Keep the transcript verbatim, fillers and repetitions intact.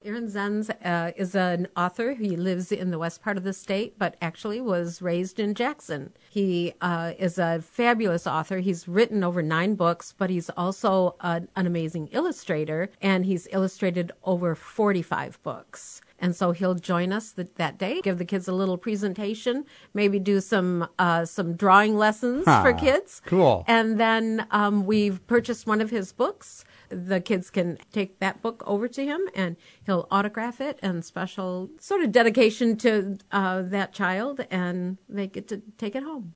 Aaron Zenz uh, is an author. He lives in the west part of the state, but actually was raised in Jackson. He uh, is a fabulous author. He's written over nine books, but he's also a, an amazing illustrator, and he's illustrated over forty-five books. And so he'll join us th- that day, give the kids a little presentation, maybe do some uh, some drawing lessons huh, for kids. Cool. And then um, we've purchased one of his books. The kids can take that book over to him, and he'll autograph it and special sort of dedication to uh, that child, and they get to take it home.